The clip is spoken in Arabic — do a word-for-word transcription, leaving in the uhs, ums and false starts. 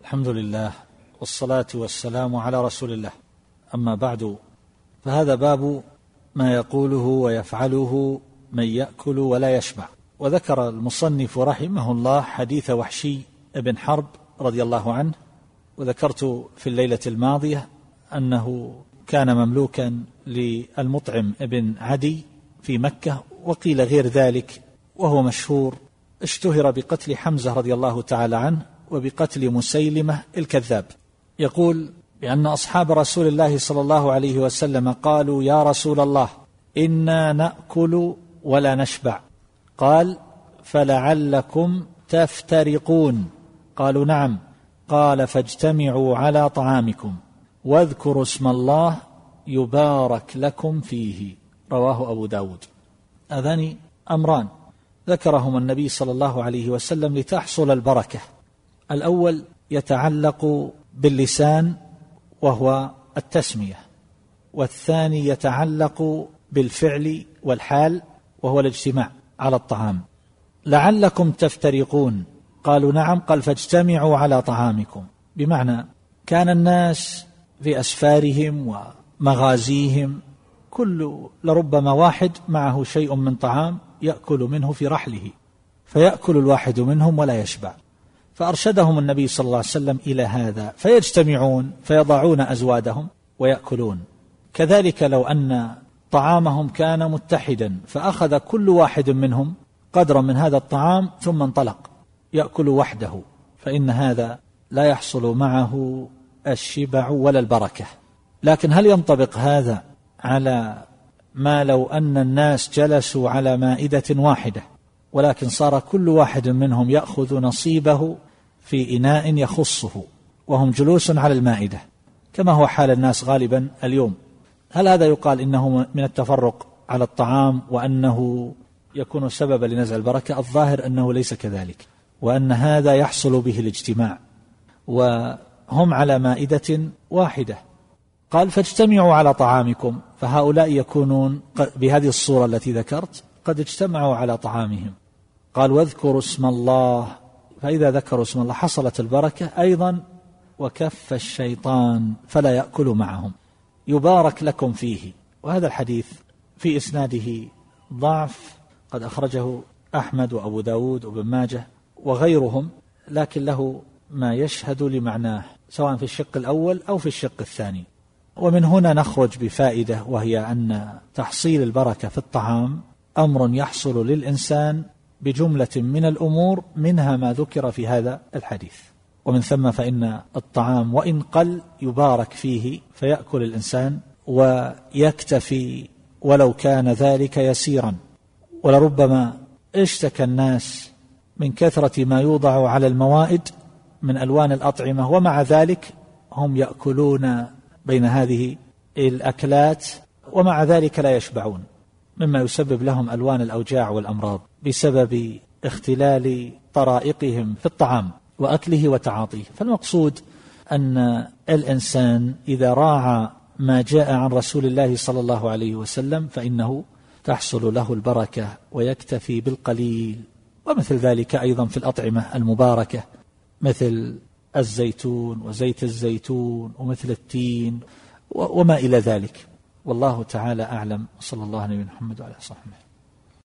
الحمد لله والصلاة والسلام على رسول الله. أما بعد، فهذا باب ما يقوله ويفعله من يأكل ولا يشبع. وذكر المصنف رحمه الله حديث وحشي بن حرب رضي الله عنه، وذكرت في الليلة الماضية أنه كان مملوكا للمطعم بن عدي في مكة، وقيل غير ذلك، وهو مشهور، اشتهر بقتل حمزة رضي الله تعالى عنه وبقتل مسيلمة الكذاب. يقول بأن أصحاب رسول الله صلى الله عليه وسلم قالوا: يا رسول الله، إنا نأكل ولا نشبع. قال: فلعلكم تفترقون. قالوا: نعم. قال: فاجتمعوا على طعامكم واذكروا اسم الله يبارك لكم فيه. رواه أبو داود. هذان أمران ذكرهم النبي صلى الله عليه وسلم لتحصل البركة. الأول يتعلق باللسان وهو التسمية، والثاني يتعلق بالفعل والحال وهو الاجتماع على الطعام. لعلكم تفترقون. قالوا: نعم. قال: فاجتمعوا على طعامكم، بمعنى كان الناس في أسفارهم ومغازيهم كل لربما واحد معه شيء من طعام يأكل منه في رحله، فيأكل الواحد منهم ولا يشبع، فأرشدهم النبي صلى الله عليه وسلم إلى هذا، فيجتمعون فيضعون أزوادهم ويأكلون. كذلك لو أن طعامهم كان متحدا فأخذ كل واحد منهم قدرا من هذا الطعام ثم انطلق يأكل وحده، فإن هذا لا يحصل معه الشبع ولا البركة. لكن هل ينطبق هذا على ما لو أن الناس جلسوا على مائدة واحدة ولكن صار كل واحد منهم يأخذ نصيبه في إناء يخصه وهم جلوس على المائدة كما هو حال الناس غالبا اليوم؟ هل هذا يقال إنه من التفرق على الطعام وأنه يكون سببا لنزع البركة؟ الظاهر أنه ليس كذلك، وأن هذا يحصل به الاجتماع، وهم على مائدة واحدة. قال: فاجتمعوا على طعامكم، فهؤلاء يكونون بهذه الصورة التي ذكرت قد اجتمعوا على طعامهم. قال: واذكروا اسم الله، فإذا ذكروا اسم الله حصلت البركة أيضا، وكف الشيطان فلا يأكل معهم، يبارك لكم فيه. وهذا الحديث في إسناده ضعف، قد أخرجه أحمد وأبو داود وابن ماجه وغيرهم، لكن له ما يشهد لمعناه سواء في الشق الأول أو في الشق الثاني. ومن هنا نخرج بفائدة، وهي أن تحصيل البركة في الطعام أمر يحصل للإنسان بجملة من الأمور، منها ما ذكر في هذا الحديث. ومن ثم فإن الطعام وإن قل يبارك فيه، فيأكل الإنسان ويكتفي ولو كان ذلك يسيرا. ولربما اشتكى الناس من كثرة ما يوضع على الموائد من ألوان الأطعمة، ومع ذلك هم يأكلون بين هذه الأكلات ومع ذلك لا يشبعون، مما يسبب لهم ألوان الأوجاع والأمراض بسبب اختلال طرائقهم في الطعام وأكله وتعاطيه. فالمقصود أن الإنسان إذا راعى ما جاء عن رسول الله صلى الله عليه وسلم فإنه تحصل له البركة ويكتفي بالقليل. ومثل ذلك أيضا في الأطعمة المباركة مثل الزيتون وزيت الزيتون ومثل التين وما إلى ذلك. والله تعالى أعلم، صلى الله عليه وسلم محمد وعلى آله وصحبه.